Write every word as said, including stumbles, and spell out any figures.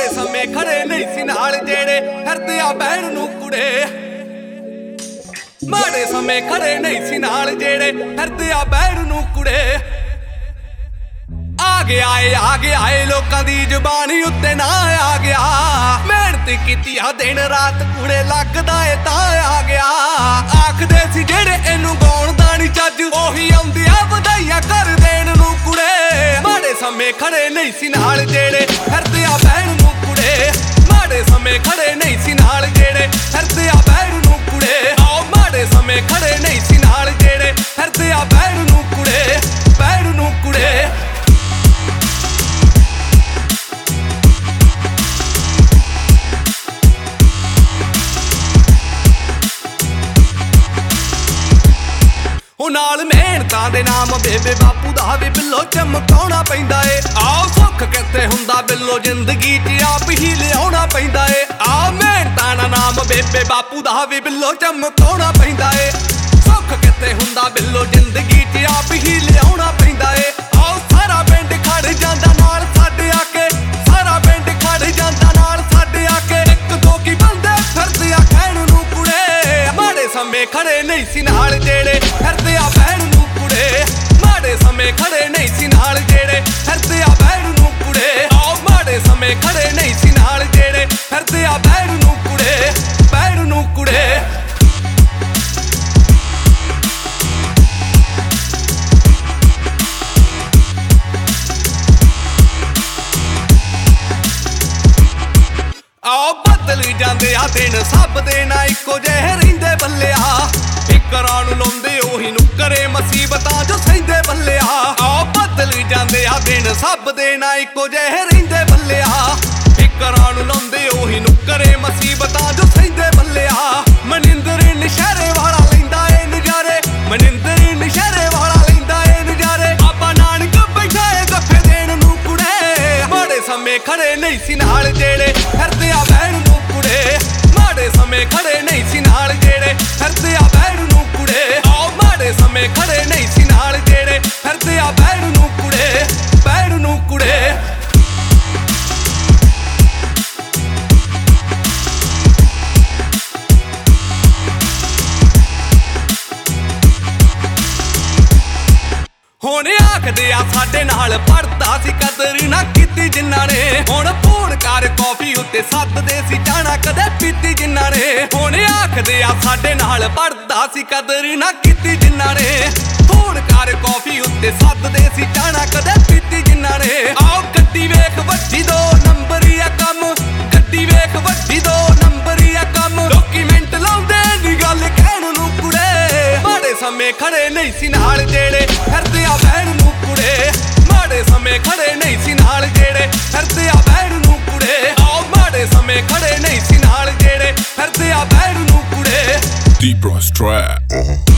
ਮਾੜੇ ਸਮੇਂ ਖੜੇ ਨਹੀਂ ਸੀ ਨਾਲ ਜਿਹੜੇ ਫਿਰਦੇ ਆ ਬਹਿਣ ਨੂੰ ਕੁੜੇ ਮਾੜੇ ਸਮੇਂ ਖੜੇ ਨਹੀਂ ਸੀ ਨਾਲ ਜਿਹੜੇ ਫਿਰਦੇ ਆ ਬਹਿਣ ਨੂੰ ਕੁੜੇ ਆ ਗਿਆ ਏ ਆ ਗਿਆ ਏ ਲੋਕਾਂ ਦੀ ਜ਼ੁਬਾਨੀ ਉੱਤੇ ਨਾ ਆ ਗਿਆ ਮਿਹਨਤ ਕੀਤੀ ਆ ਦਿਨ ਰਾਤ ਕੁੜੇ ਲੱਗਦਾ ਏ ਤਾਂ ਆ ਗਿਆ ਆਖਦੇ ਸੀ ਜਿਹੜੇ ਇਹਨੂੰ ਗਾਉਣ ਦਾ ਨੀ ਚੱਜ ਉਹੀ ਆਉਂਦੇ ਆ ਵਧਾਈਆਂ ਕਰ ਦੇਣ ਨੂੰ ਕੁੜੇ ਮਾੜੇ ਸਮੇਂ ਖੜੇ ਨਹੀਂ ਸੀ ਨਾਲ ਜਿਹੜੇ ਫਿਰਦੇ ਆ ਬਹਿਣ ਨੂੰ ਕੁੜੇ ਮਾੜੇ ਸਮੇਂ ਖੜੇ ਨਹੀਂ ਸੀ ਨਾਲ ਜਿਹੜੇ ਫਿਰਦੇ ਆ ਬਹਿਣ ਨੂੰ ਕੁੜੇ ਆਓ ਮਾੜੇ ਸਮੇਂ ਖੜੇ ਨਹੀਂ ਸੀ ਨਾਲ ਜਿਹੜੇ ਫਿਰਦੇ ਆ ਬਹਿਣ ਨੂੰ ਕੁੜੇ ਬਹਿਣ ਨੂੰ ਕੁੜੇ ਉਹ ਨਾਲ ਮਿਹਨਤਾਂ ਦੇ ਨਾਮ ਬੇਬੇ ਬਾਪੂ ਦਾ ਵੀ ਬਿੱਲੋ ਚਮਕਾਉਣਾ ਪੈਂਦਾ ਏ ਆਹ ਸੁੱਖ ਕਿੱਥੇ ਹੁੰਦਾ ਬਿੱਲੋ ਜ਼ਿੰਦਗੀ 'ਚ ਆਪ ਹੀ ਲਿਆਉਣਾ ਪੈਂਦਾ ਏ ਆਹ ਮਿਹਨਤਾਂ ਦਾ ਨਾਮ ਬੇਬੇ ਬਾਪੂ ਦਾ ਵੀ ਬਿੱਲੋ ਚਮਕਾਉਣਾ ਪੈਂਦਾ ਏ ਸੁੱਖ ਕਿੱਥੇ ਹੁੰਦਾ ਬਿੱਲੋ ਜ਼ਿੰਦਗੀ 'ਚ ਆਪ ਹੀ ਲਿਆਉਣਾ ਪੈਂਦਾ ਏ ਆਹ ਸਾਰਾ ਪਿੰਡ ਖੜ ਜਾਂਦਾ ਨਾਲ ਸਾਡੇ ਆ ਕੇ ਸਾਰਾ ਪਿੰਡ ਖੜ ਜਾਂਦਾ ਨਾਲ ਸਾਡੇ ਆ ਕੇ ਇੱਕ ਦੋ ਕੀ ਬੰਦੇ ਫਿਰਦੇ ਆ ਖੈਣ ਨੂੰ ਕੁੜੇ ਮਾੜੇ ਸਮੇਂ ਖੜੇ ਨਹੀਂ ਸੀ ਨਾਲ ਜਿਹੜੇ ਫਿਰਦੇ ਆ ਬਹਿਣ ਨੂੰ ਕੁੜੇ ਮਾੜੇ ਸਮੇਂ ਖੜੇ ਨਹੀਂ ਸੀ ਨਾਲ ਜਿਹੜੇ ਫਿਰਦੇ ਆ ਬਹਿਣ ਨੂੰ ਕੁੜੇ ਆਓ ਮਾੜੇ ਸਮੇਂ ਖੜੇ ਨਹੀਂ ਸੀ ਨਾਲ ਜਿਹੜੇ ਫਿਰਦੇ ਆ ਬਹਿਣ ਨੂੰ ਕੁੜੇ ਬਹਿਣ ਨੂੰ ਕੁੜੇ ਆਓ ਬਦਲ ਜਾਂਦੇ ਆ ਦਿਨ ਸਭ ਦੇ ਨਾ ਇੱਕੋ ਜਿਹੇ ਰਹਿੰਦੇ ਬੱਲਿਆ ਫਿਕਰਾਂ ਨੂੰ ਲਾਉਂਦੇ ਉਹੀ ਨੁੱਕਰੇ ਮੁਸੀਬਤਾਂ ਜੋ ਸਹਿੰਦੇ ਬੱਲਿਆ ਆਓ ਬਦਲ ਜਾਂਦੇ ਆ ਦਿਨ ਸਭ ਦੇ ਨਾ ਇੱਕੋ ਜਿਹੇ ਰਹਿੰਦੇ ਬੱਲਿਆ ਫਿਕਰਾਂ ਨੂੰ ਲਾਉਂਦੇ ਉਹੀ ਨੁੱਕਰੇ ਮੁਸੀਬਤਾਂ ਜੋ ਸਹਿੰਦੇ ਬੱਲਿਆ ਮਨਿੰਦਰ ਨਸ਼ਹਿਰੇ ਵਾਲਾ ਲੈਂਦਾ ਏ ਨਜ਼ਾਰੇ ਮਨਿੰਦਰ ਨਸ਼ਹਿਰੇ ਵਾਲਾ ਲੈਂਦਾ ਏ ਨਜ਼ਾਰੇ ਬਾਬਾ ਨਾਨਕ ਬੈਠਾ ਏ ਗੱਫੇ ਦੇਣ ਨੂੰ ਕੁੜੇ ਮਾੜੇ ਸਮੇਂ ਖੜੇ ਨਹੀਂ ਸੀ ਨਾਲ ਜਿਹੜੇ ਫਿਰਦੇ ਆ ਬਹਿਣ ਨੂੰ ਕੁੜੇ ਮਾੜੇ ਸਮੇਂ ਖੜੇ ਨਹੀਂ ਸੀ ਨਾਲ ਜਿਹੜੇ ਫਿਰਦੇ ਆ ਬਹਿਣ ਨੂੰ ਕੁੜੇ ਆਓ ਮਾੜੇ ਸਮੇਂ ਖੜੇ ਨਹੀਂ ਸੀ ਨਾਲ ਜਿਹੜੇ ਫਿਰਦੇ ਆ ਬਹਿਣ ਨੂੰ ਕੁੜੇ ਬਹਿਣ ਨੂੰ ਕੁੜੇ ਹੁਣ ਆਖਦੇ ਆ ਸਾਡੇ ਨਾਲ ਪੜਦਾ ਸੀ ਕਦਰ ਨਾ ਕੀਤੀ ਜਿਨ੍ਹਾਂ ਨੇ ਹੁਣ ਫੋਨ ਕਰ ਕਾਫੀ ਉੱਤੇ ਸੱਦਦੇ ਸੀ ਜਾਣਾ ਕਦੇ ਪੀਤੀ ਜਿਨ੍ਹਾਂ ਨੇ ਹੁਣ ਆਖਦੇ ਆ ਸਾਡੇ ਨਾਲ ਪੜਦਾ ਸੀ ਕਦਰ ਨਾ ਕੀਤੀ ਜਿਨ੍ਹਾਂ ਨੇ ਫੋਨ ਕਰ ਕਾਫੀ ਉੱਤੇ ਸੱਦਦੇ ਸੀ ਜਾਣਾ ਕਦੇ ਪੀਤੀ ਜਿਨ੍ਹਾਂ ਨੇ ਆਓ ਗੱਡੀ ਵੇਖ ਵੱਡੀ ਦੋ ਨੰਬਰੀ ਆ ਕੰਮ ਗੱਡੀ ਵੇਖ ਵੱਡੀ ਦੋ ਨੰਬਰੀ ਆ ਕੰਮ ਲੋਕੀ ਮਿੰਟ ਲਾਉਂਦੇ ਨੀ ਗੱਲ ਕਹਿਣ ਨੂੰ ਕੁੜੇ ਮਾੜੇ ਸਮੇਂ ਖੜੇ ਨਹੀਂ ਸੀ ਨਾਲ ਜਿਹੜੇ ਫਿਰਦੇ ਆ ਬਹਿਣ ਨੂੰ ਕੁੜੇ ਮਾੜੇ ਸਮੇਂ ਖੜੇ ਨਹੀਂ ਸੀ ਨਾਲ ਜਿਹੜੇ ਫਿਰਦੇ ਆ ਬਹਿਣ ਨੂੰ ਕੁੜੇ ਆਓ ਮਾੜੇ ਸਮੇਂ ਖੜੇ ਨਹੀਂ ਸੀ ਨਾਲ ਜਿਹੜੇ ਫਿਰਦੇ ਆ ਬਹਿਣ ਨੂੰ ਕੁੜੇ Deep Ross Trap. Uh-huh.